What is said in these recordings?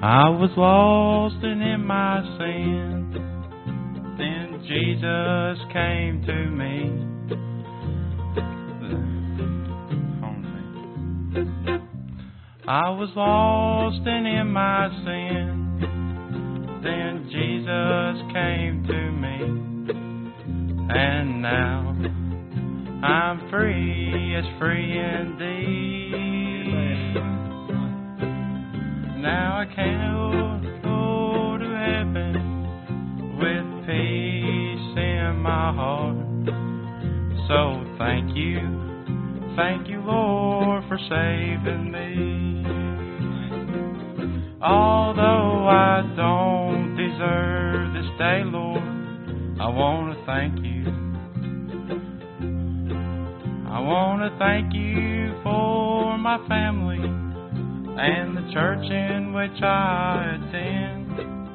I was lost and in my sin, then Jesus came to me. I was lost and in my sin, then Jesus came to me. And now I'm free as free indeed. Now I can go to heaven with peace in my heart. So thank you, Lord, for saving me. Although I don't deserve this day, Lord, I want to thank you. I want to thank you for my family and the church in which I attend,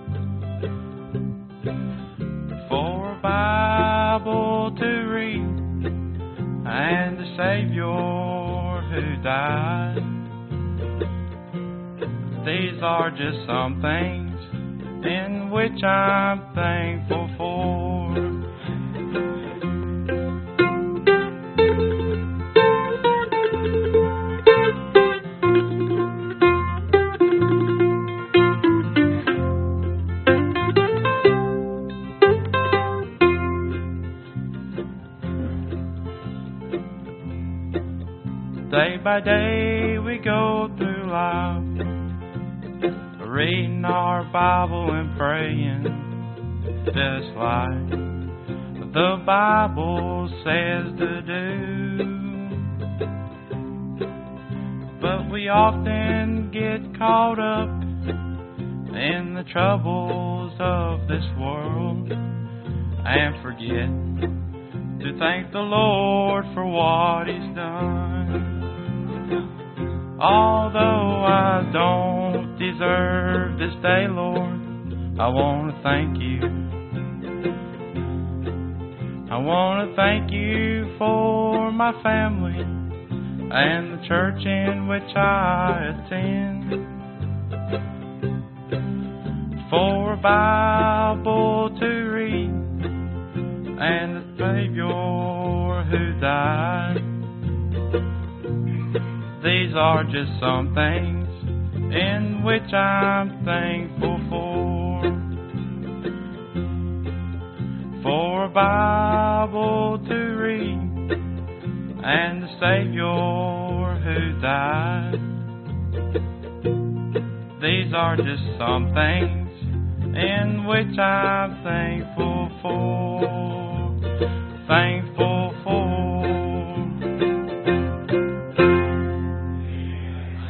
for a Bible to read and a Savior who died. These are just some things in which I'm thankful for. Day by day we go through life, reading our Bible and praying, just like the Bible says to do. But we often get caught up in the troubles of this world and forget to thank the Lord for what He's done. Although I don't deserve this day, Lord, I want to thank you. I want to thank you for my family and the church in which I attend, for a Bible to read and the Savior who died. These are just some things in which I'm thankful for a Bible to read and the Savior who died. These are just some things in which I'm thankful